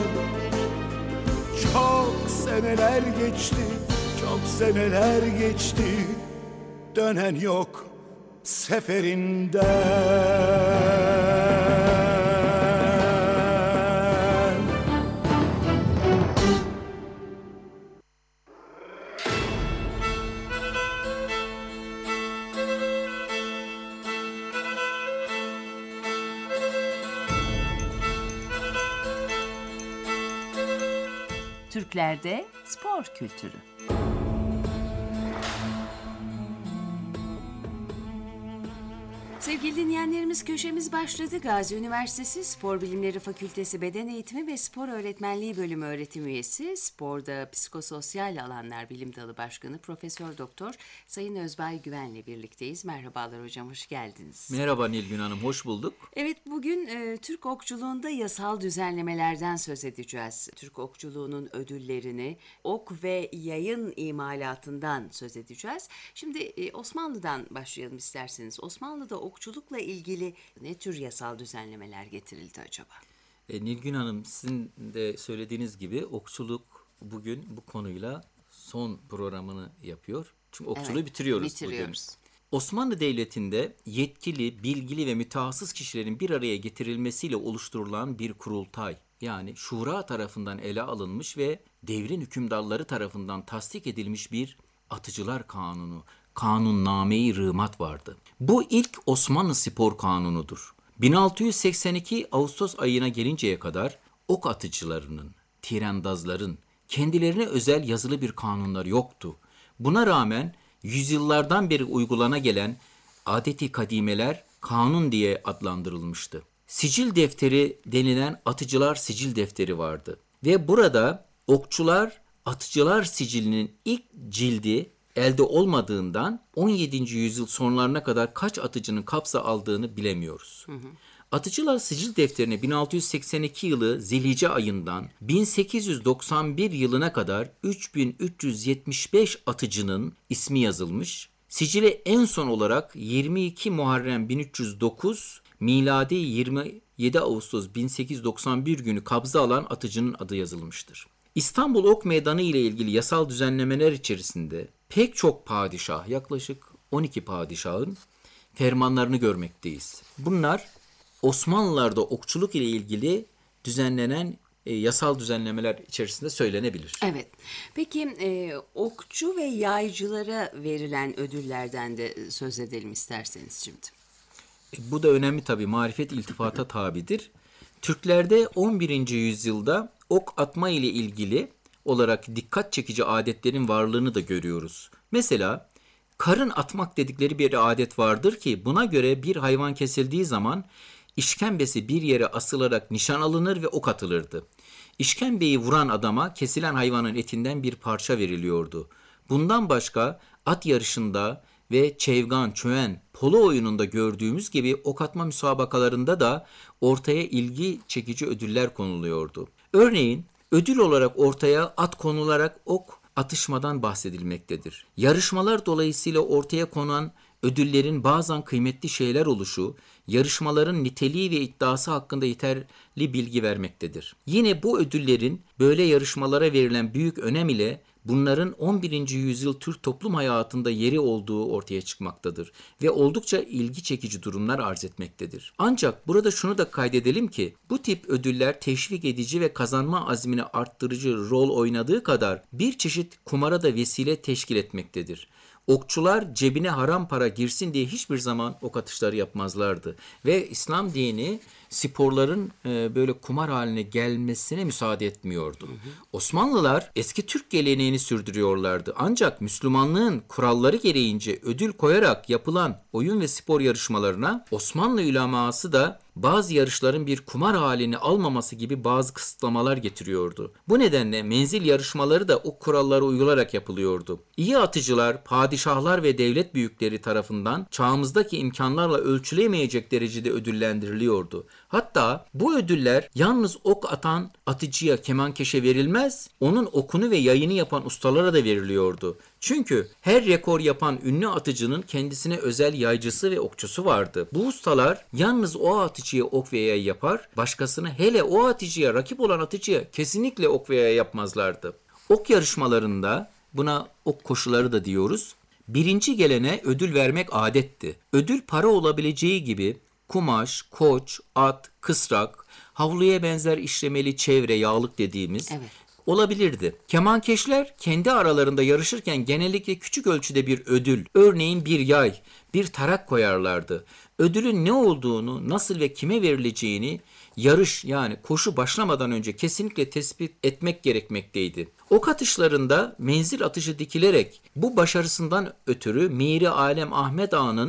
Çok seneler geçti, çok seneler geçti, dönen yok seferinden. Türklerde spor kültürü. Sevgili dinleyenlerimiz, köşemiz başladı. Gazi Üniversitesi Spor Bilimleri Fakültesi Beden Eğitimi ve Spor Öğretmenliği Bölümü öğretim üyesi, sporda psikososyal alanlar bilim dalı başkanı Profesör Doktor Sayın Özbay Güven'le birlikteyiz. Merhabalar hocam, hoş geldiniz. Merhaba Nilgün Hanım, hoş bulduk. Evet, bugün e, Türk okçuluğunda yasal düzenlemelerden söz edeceğiz. Türk okçuluğunun ödüllerini, ok ve yayın imalatından söz edeceğiz. Şimdi e, Osmanlı'dan başlayalım isterseniz. Osmanlı'da okçulukla ilgili ne tür yasal düzenlemeler getirildi acaba? E, Nilgün Hanım, sizin de söylediğiniz gibi okçuluk bugün bu konuyla son programını yapıyor. Çünkü okçuluğu Evet, bitiriyoruz, bitiriyoruz. bugün. Osmanlı Devleti'nde yetkili, bilgili ve mütehassıs kişilerin bir araya getirilmesiyle oluşturulan bir kurultay, yani şura tarafından ele alınmış ve devrin hükümdarları tarafından tasdik edilmiş bir Atıcılar Kanunu, Kanunname-i Rımat vardı. Bu ilk Osmanlı spor kanunudur. bin altı yüz seksen iki Ağustos ayına gelinceye kadar ok atıcılarının, tirandazların kendilerine özel yazılı bir kanunları yoktu. Buna rağmen yüzyıllardan beri uygulana gelen adeti kadimeler kanun diye adlandırılmıştı. Sicil defteri denilen atıcılar sicil defteri vardı. Ve burada okçular atıcılar sicilinin ilk cildi elde olmadığından on yedinci yüzyıl sonlarına kadar kaç atıcının kapsa aldığını bilemiyoruz. Hı hı. Atıcılar sicil defterine bin altı yüz seksen iki yılı Zilhice ayından bin sekiz yüz doksan bir yılına kadar üç bin üç yüz yetmiş beş atıcının ismi yazılmış. Sicile en son olarak yirmi iki Muharrem bin üç yüz dokuz, miladi yirmi yedi Ağustos bin sekiz yüz doksan bir günü kabza alan atıcının adı yazılmıştır. İstanbul Ok Meydanı ile ilgili yasal düzenlemeler içerisinde pek çok padişah, yaklaşık on iki padişahın fermanlarını görmekteyiz. Bunlar Osmanlılar'da okçuluk ile ilgili düzenlenen e, yasal düzenlemeler içerisinde söylenebilir. Evet. Peki e, okçu ve yaycılara verilen ödüllerden de söz edelim isterseniz şimdi. E, bu da önemli tabii, marifet iltifata tabidir. Türklerde on birinci yüzyılda ok atma ile ilgili olarak dikkat çekici adetlerin varlığını da görüyoruz. Mesela karın atmak dedikleri bir adet vardır ki buna göre bir hayvan kesildiği zaman işkembesi bir yere asılarak nişan alınır ve ok atılırdı. İşkembeyi vuran adama kesilen hayvanın etinden bir parça veriliyordu. Bundan başka at yarışında ve çevgan, çöven, polo oyununda gördüğümüz gibi ok atma müsabakalarında da ortaya ilgi çekici ödüller konuluyordu. Örneğin ödül olarak ortaya at konularak ok atışmadan bahsedilmektedir. Yarışmalar dolayısıyla ortaya konan ödüllerin bazen kıymetli şeyler oluşu, yarışmaların niteliği ve iddiası hakkında yeterli bilgi vermektedir. Yine bu ödüllerin böyle yarışmalara verilen büyük önem ile bunların on birinci yüzyıl Türk toplum hayatında yeri olduğu ortaya çıkmaktadır ve oldukça ilgi çekici durumlar arz etmektedir. Ancak burada şunu da kaydedelim ki bu tip ödüller teşvik edici ve kazanma azmini arttırıcı rol oynadığı kadar bir çeşit kumara da vesile teşkil etmektedir. Okçular cebine haram para girsin diye hiçbir zaman ok atışları yapmazlardı. Ve İslam dini sporların e, böyle kumar haline gelmesine müsaade etmiyordu. Hı hı. Osmanlılar eski Türk geleneğini sürdürüyorlardı. Ancak Müslümanlığın kuralları gereğince ödül koyarak yapılan oyun ve spor yarışmalarına Osmanlı uleması da bazı yarışların bir kumar halini almaması gibi bazı kısıtlamalar getiriyordu. Bu nedenle menzil yarışmaları da o kurallara uyularak yapılıyordu. İyi atıcılar, padişahlar ve devlet büyükleri tarafından çağımızdaki imkanlarla ölçülemeyecek derecede ödüllendiriliyordu. Hatta bu ödüller yalnız ok atan atıcıya, kemankeşe verilmez, onun okunu ve yayını yapan ustalara da veriliyordu. Çünkü her rekor yapan ünlü atıcının kendisine özel yaycısı ve okçusu vardı. Bu ustalar yalnız o atıcıya ok ve yay yapar, başkasına, hele o atıcıya, rakip olan atıcıya kesinlikle ok ve yay yapmazlardı. Ok yarışmalarında, buna ok koşuları da diyoruz, birinci gelene ödül vermek adetti. Ödül para olabileceği gibi kumaş, koç, at, kısrak, havluya benzer işlemeli çevre, yağlık dediğimiz evet. olabilirdi. Kemankeşler kendi aralarında yarışırken genellikle küçük ölçüde bir ödül, örneğin bir yay, bir tarak koyarlardı. Ödülün ne olduğunu, nasıl ve kime verileceğini yarış, yani koşu başlamadan önce kesinlikle tespit etmek gerekmekteydi. Ok atışlarında menzil atışı dikilerek bu başarısından ötürü Miri Alem Ahmet Ağa'nın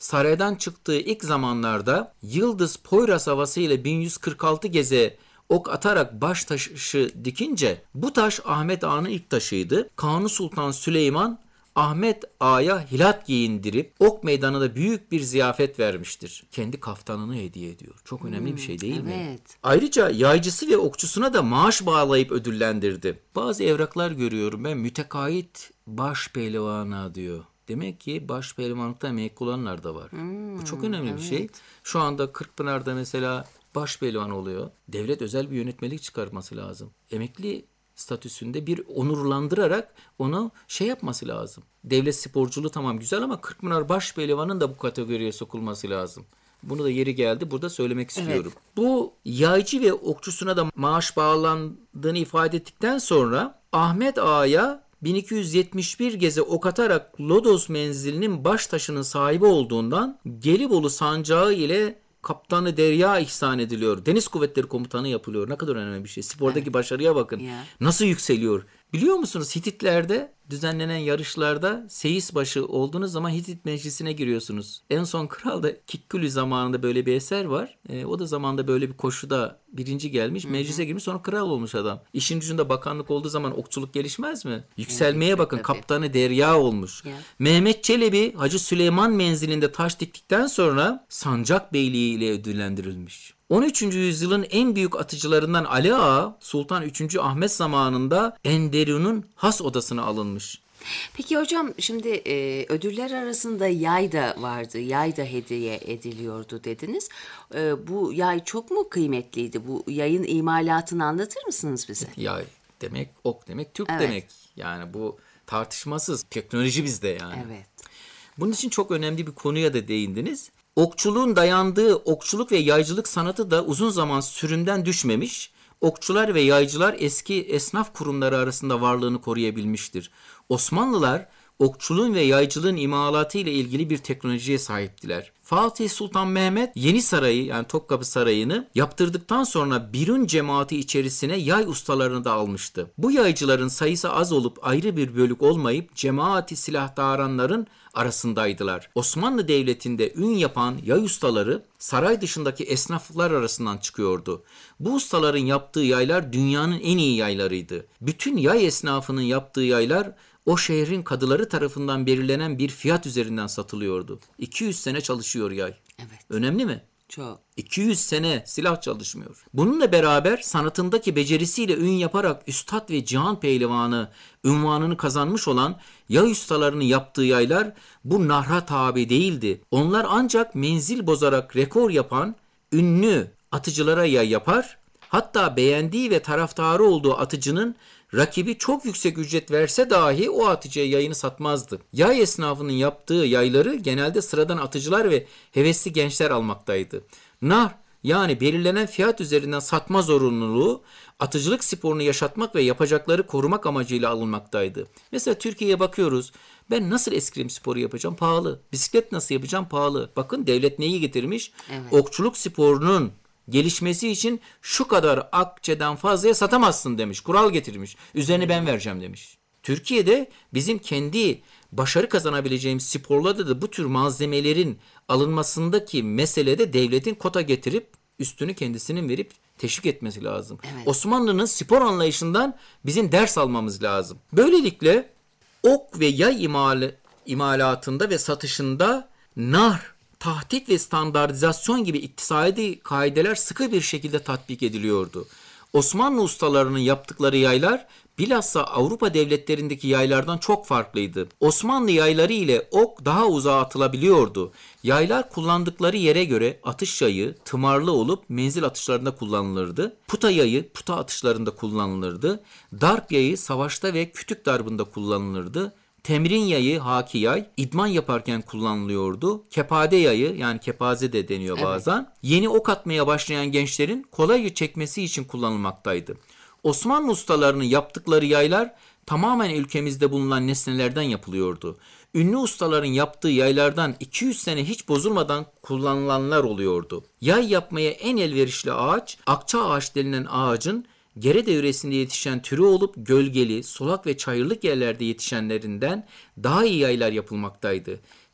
saraydan çıktığı ilk zamanlarda Yıldız Poyraz havası ile bin yüz kırk altı geze ok atarak baş taşı dikince bu taş Ahmet Ağa'nın ilk taşıydı. Kanuni Sultan Süleyman Ahmet Ağa'ya hilat giyindirip ok meydanında büyük bir ziyafet vermiştir. Kendi kaftanını hediye ediyor. Çok önemli hmm, bir şey değil mi? Evet. Ayrıca yaycısı ve okçusuna da maaş bağlayıp ödüllendirdi. Bazı evraklar görüyorum ben, mütekait baş pehlivana diyor. Demek ki baş pehlivanlıkta emekli olanlar da var. Hmm, Bu çok önemli evet. bir şey. Şu anda Kırkpınar'da mesela baş pehlivan oluyor. Devlet özel bir yönetmelik çıkarması lazım. Emekli statüsünde bir onurlandırarak onu şey yapması lazım. Devlet sporculuğu tamam güzel ama Kırkpınar baş pehlivanın da bu kategoriye sokulması lazım. Bunu da yeri geldi burada söylemek istiyorum. Evet. Bu yaycı ve okçusuna da maaş bağlandığını ifade ettikten sonra Ahmet Ağa'ya bin iki yüz yetmiş bir geze ok atarak Lodos menzilinin baş taşının sahibi olduğundan Gelibolu sancağı ile Kaptanı Derya ihsan ediliyor. Deniz Kuvvetleri Komutanı yapılıyor. Ne kadar önemli bir şey. Spordaki evet. başarıya bakın. Yeah. Nasıl yükseliyor. Biliyor musunuz Hititlerde düzenlenen yarışlarda seyis başı olduğunuz zaman Hitit meclisine giriyorsunuz. En son Kral'da Kikkülü zamanında böyle bir eser var. E, o da zamanında böyle bir koşuda birinci gelmiş. Hı-hı. Meclise girmiş sonra kral olmuş adam. İşin gücünde bakanlık olduğu zaman okçuluk gelişmez mi? Yükselmeye evet, bakın. Tabii. Kaptanı Derya olmuş. Yeah. Mehmet Çelebi Hacı Süleyman menzilinde taş diktikten sonra Sancak Beyliği ile ödüllendirilmiş. on üçüncü yüzyılın en büyük atıcılarından Ali Ağa, Sultan üçüncü Ahmet zamanında Enderun'un has odasına alınmış. Peki hocam şimdi e, ödüller arasında yay da vardı, yay da hediye ediliyordu dediniz. E, bu yay çok mu kıymetliydi? Bu yayın imalatını anlatır mısınız bize? Yay demek, ok demek, Türk evet. demek. Yani bu tartışmasız, teknoloji bizde yani. Evet. Bunun için çok önemli bir konuya da değindiniz. Okçuluğun dayandığı okçuluk ve yaycılık sanatı da uzun zaman sürümden düşmemiş. Okçular ve yaycılar eski esnaf kurumları arasında varlığını koruyabilmiştir. Osmanlılar okçuluğun ve yaycılığın imalatı ile ilgili bir teknolojiye sahiptiler. Fatih Sultan Mehmet Yeni Sarayı yani Topkapı Sarayı'nı yaptırdıktan sonra Birun cemaati içerisine yay ustalarını da almıştı. Bu yaycıların sayısı az olup ayrı bir bölük olmayıp cemaati silahdaranların arasındaydılar. Osmanlı Devleti'nde ün yapan yay ustaları saray dışındaki esnaflar arasından çıkıyordu. Bu ustaların yaptığı yaylar dünyanın en iyi yaylarıydı. Bütün yay esnafının yaptığı yaylar o şehrin kadıları tarafından belirlenen bir fiyat üzerinden satılıyordu. iki yüz sene çalışıyor yay. Evet. Önemli mi? Çok. iki yüz sene silah çalışmıyor. Bununla beraber sanatındaki becerisiyle ün yaparak üstad ve cihan pehlivanı unvanını kazanmış olan yay ustalarının yaptığı yaylar bu nahra tabi değildi. Onlar ancak menzil bozarak rekor yapan ünlü atıcılara yay yapar. Hatta beğendiği ve taraftarı olduğu atıcının rakibi çok yüksek ücret verse dahi o atıcıya yayını satmazdı. Yay esnafının yaptığı yayları genelde sıradan atıcılar ve hevesli gençler almaktaydı. Nar yani belirlenen fiyat üzerinden satma zorunluluğu atıcılık sporunu yaşatmak ve yapacakları korumak amacıyla alınmaktaydı. Mesela Türkiye'ye bakıyoruz. Ben nasıl eskrim sporu yapacağım? Pahalı. Bisiklet nasıl yapacağım? Pahalı. Bakın devlet neyi getirmiş? Evet. Okçuluk sporunun gelişmesi için şu kadar akçeden fazlaya satamazsın demiş. Kural getirmiş. Üzerine ben vereceğim demiş. Türkiye'de bizim kendi başarı kazanabileceğimiz sporlarda da bu tür malzemelerin alınmasındaki meselede devletin kota getirip üstünü kendisinin verip teşvik etmesi lazım. Evet. Osmanlı'nın spor anlayışından bizim ders almamız lazım. Böylelikle ok ve yay imali, imalatında ve satışında nar, tahdit ve standartizasyon gibi iktisadi kaideler sıkı bir şekilde tatbik ediliyordu. Osmanlı ustalarının yaptıkları yaylar bilhassa Avrupa devletlerindeki yaylardan çok farklıydı. Osmanlı yayları ile ok daha uzağa atılabiliyordu. Yaylar kullandıkları yere göre atış yayı tımarlı olup menzil atışlarında kullanılırdı. Puta yayı puta atışlarında kullanılırdı. Darp yayı savaşta ve kütük darbında kullanılırdı. Temrin yayı, haki yay, idman yaparken kullanılıyordu. Kepade yayı, yani kepaze de deniyor evet. bazen, yeni ok atmaya başlayan gençlerin kolayca çekmesi için kullanılmaktaydı. Osmanlı ustalarının yaptıkları yaylar tamamen ülkemizde bulunan nesnelerden yapılıyordu. Ünlü ustaların yaptığı yaylardan iki yüz sene hiç bozulmadan kullanılanlar oluyordu. Yay yapmaya en elverişli ağaç, akça ağaç denilen ağacın Gere devresinde yetişen türü olup gölgeli, solak ve çayırlık yerlerde yetişenlerinden daha iyi yaylar yapılmaktaydı.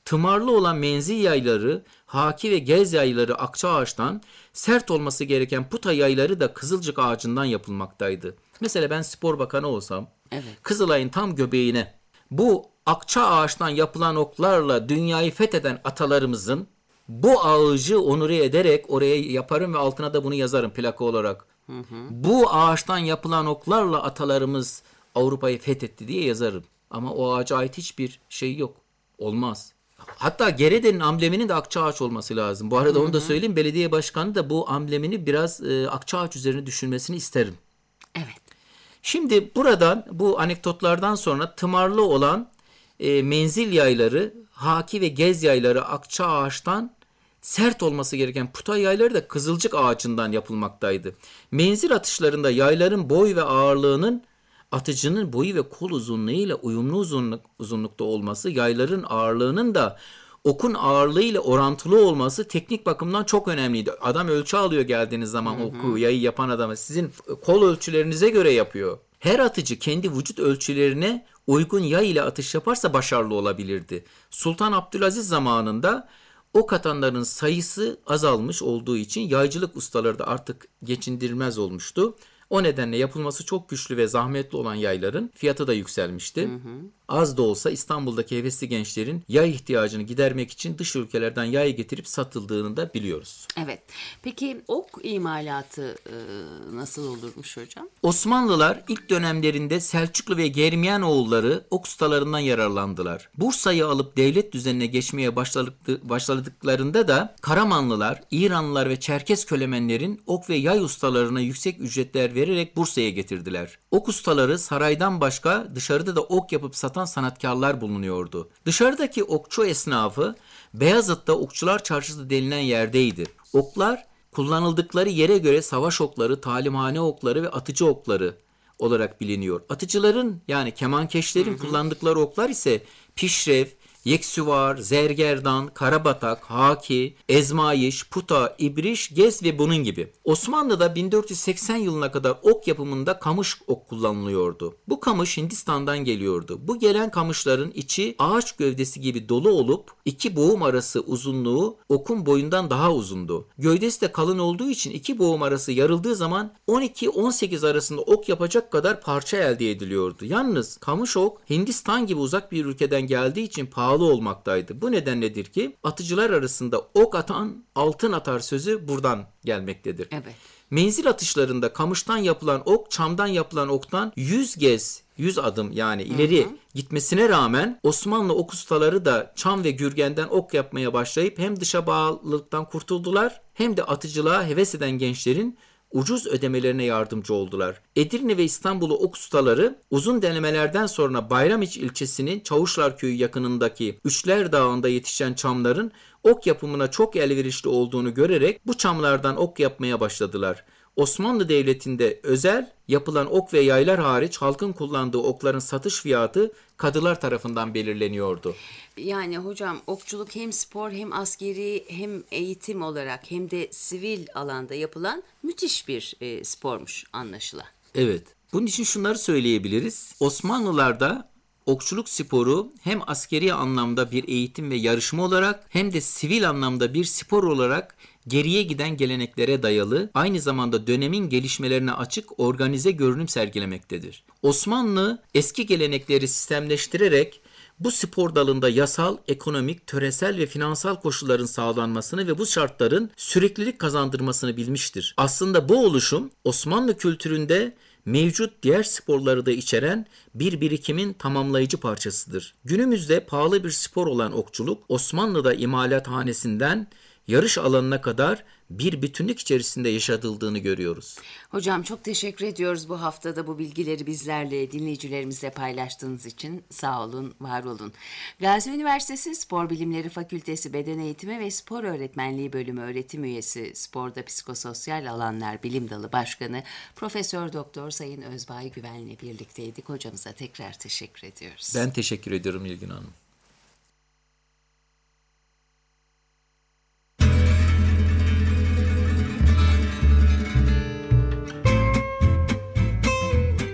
tımarlı olan menzil yayları, haki ve gez yayları akça ağaçtan, sert olması gereken puta yayları da kızılcık ağacından yapılmaktaydı. Mesela ben spor bakanı olsam, Evet. Kızılay'ın tam göbeğine bu akça ağaçtan yapılan oklarla dünyayı fetheden atalarımızın bu ağacı onure ederek oraya yaparım ve altına da bunu yazarım plaka olarak. Hı hı. Bu ağaçtan yapılan oklarla atalarımız Avrupa'yı fethetti diye yazarım. Ama o ağaca ait hiçbir şey yok. Olmaz. Hatta Gerede'nin ambleminin de akça ağaç olması lazım. Bu arada hı hı. onu da söyleyeyim. Belediye başkanı da bu amblemini biraz e, akça ağaç üzerine düşünmesini isterim. Evet. Şimdi buradan bu anekdotlardan sonra tımarlı olan e, menzil yayları, haki ve gez yayları akça ağaçtan, sert olması gereken puta yayları da kızılcık ağacından yapılmaktaydı. Menzil atışlarında yayların boy ve ağırlığının atıcının boyu ve kol uzunluğu ile uyumlu uzunluk, uzunlukta olması, yayların ağırlığının da okun ağırlığı ile orantılı olması teknik bakımdan çok önemliydi. Adam ölçü alıyor geldiğiniz zaman hı hı. oku, yayı yapan adamı sizin kol ölçülerinize göre yapıyor. Her atıcı kendi vücut ölçülerine uygun yay ile atış yaparsa başarılı olabilirdi. Sultan Abdülaziz zamanında ok atanların sayısı azalmış olduğu için yaycılık ustaları da artık geçindirilmez olmuştu. O nedenle yapılması çok güçlü ve zahmetli olan yayların fiyatı da yükselmişti. Hı hı. Az da olsa İstanbul'daki hevesli gençlerin yay ihtiyacını gidermek için dış ülkelerden yay getirip satıldığını da biliyoruz. Evet. Peki ok imalatı e, nasıl olurmuş hocam? Osmanlılar ilk dönemlerinde Selçuklu ve Germiyanoğulları ok ustalarından yararlandılar. Bursa'yı alıp devlet düzenine geçmeye başladıklarında da Karamanlılar, İranlılar ve Çerkes kölemenlerin ok ve yay ustalarına yüksek ücretler vererek Bursa'ya getirdiler. Ok ustaları saraydan başka dışarıda da ok yapıp satan sanatkarlar bulunuyordu. Dışarıdaki okçu esnafı Beyazıt'ta Okçular Çarşısı denilen yerdeydi. Oklar kullanıldıkları yere göre savaş okları, talimhane okları ve atıcı okları olarak biliniyor. Atıcıların yani kemankeşlerin hı hı. kullandıkları oklar ise pişrev, yeksüvar, zergerdan, karabatak, haki, ezmayiş, puta, ibriş, gez ve bunun gibi. Osmanlı'da bin dört yüz seksen yılına kadar ok yapımında kamış ok kullanılıyordu. Bu kamış Hindistan'dan geliyordu. Bu gelen kamışların içi ağaç gövdesi gibi dolu olup iki boğum arası uzunluğu okun boyundan daha uzundu. Gövdesi de kalın olduğu için iki boğum arası yarıldığı zaman on iki on sekiz arasında ok yapacak kadar parça elde ediliyordu. Yalnız kamış ok Hindistan gibi uzak bir ülkeden geldiği için pahalı olmaktaydı. Bu nedenledir ki atıcılar arasında ok atan altın atar sözü buradan gelmektedir. Evet. Menzil atışlarında kamıştan yapılan ok çamdan yapılan oktan yüz gez, yüz adım yani ileri hı hı. gitmesine rağmen Osmanlı ok ustaları da çam ve gürgenden ok yapmaya başlayıp hem dışa bağlılıktan kurtuldular hem de atıcılığa heves eden gençlerin ucuz ödemelerine yardımcı oldular. Edirne ve İstanbul'u ok ustaları uzun denemelerden sonra Bayramiç ilçesinin Çavuşlar Köyü yakınındaki Üçler Dağı'nda yetişen çamların ok yapımına çok elverişli olduğunu görerek bu çamlardan ok yapmaya başladılar. Osmanlı Devleti'nde özel yapılan ok ve yaylar hariç halkın kullandığı okların satış fiyatı kadılar tarafından belirleniyordu. Yani hocam okçuluk hem spor hem askeri hem eğitim olarak hem de sivil alanda yapılan müthiş bir e, spormuş anlaşılan. Evet. Bunun için şunları söyleyebiliriz. Osmanlılarda okçuluk sporu hem askeri anlamda bir eğitim ve yarışma olarak hem de sivil anlamda bir spor olarak geriye giden geleneklere dayalı, aynı zamanda dönemin gelişmelerine açık organize görünüm sergilemektedir. Osmanlı eski gelenekleri sistemleştirerek bu spor dalında yasal, ekonomik, töresel ve finansal koşulların sağlanmasını ve bu şartların süreklilik kazandırmasını bilmiştir. Aslında bu oluşum Osmanlı kültüründe mevcut diğer sporları da içeren bir birikimin tamamlayıcı parçasıdır. Günümüzde pahalı bir spor olan okçuluk, Osmanlı'da imalathanesinden yarış alanına kadar bir bütünlük içerisinde yaşatıldığını görüyoruz. Hocam çok teşekkür ediyoruz bu haftada bu bilgileri bizlerle, dinleyicilerimizle paylaştığınız için. Sağ olun, var olun. Gazi Üniversitesi Spor Bilimleri Fakültesi Beden Eğitimi ve Spor Öğretmenliği Bölümü öğretim üyesi, Sporda Psikososyal Alanlar Bilim Dalı Başkanı Profesör Doktor Sayın Özbay Güven'le birlikteydik. Hocamıza tekrar teşekkür ediyoruz. Ben teşekkür ediyorum Nilgün Hanım.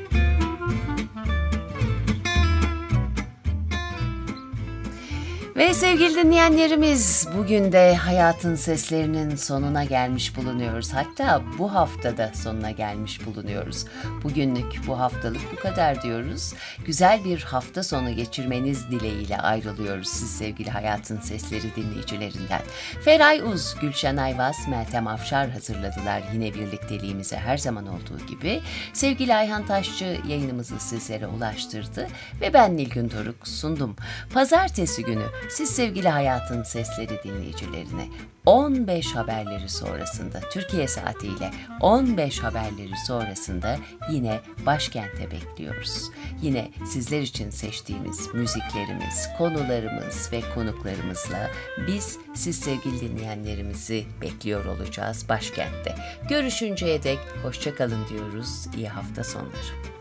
Ve sevgili dinleyenlerimiz, bugün de Hayatın Seslerinin sonuna gelmiş bulunuyoruz. Hatta bu haftada sonuna gelmiş bulunuyoruz. Bugünlük, bu haftalık bu kadar diyoruz. Güzel bir hafta sonu geçirmeniz dileğiyle ayrılıyoruz siz sevgili Hayatın Sesleri dinleyicilerinden. Feray Uz, Gülşen Ayvaz, Meltem Afşar hazırladılar yine birlikteliğimize her zaman olduğu gibi. Sevgili Ayhan Taşçı yayınımızı sizlere ulaştırdı ve ben Nilgün Doruk sundum. Pazartesi günü siz sevgili Hayatın Sesleri dinleyicilerine on beş haberleri sonrasında, Türkiye saatiyle on beş haberleri sonrasında yine başkente bekliyoruz. Yine sizler için seçtiğimiz müziklerimiz, konularımız ve konuklarımızla biz siz sevgili dinleyenlerimizi bekliyor olacağız başkentte. Görüşünceye dek hoşça kalın diyoruz. İyi hafta sonları.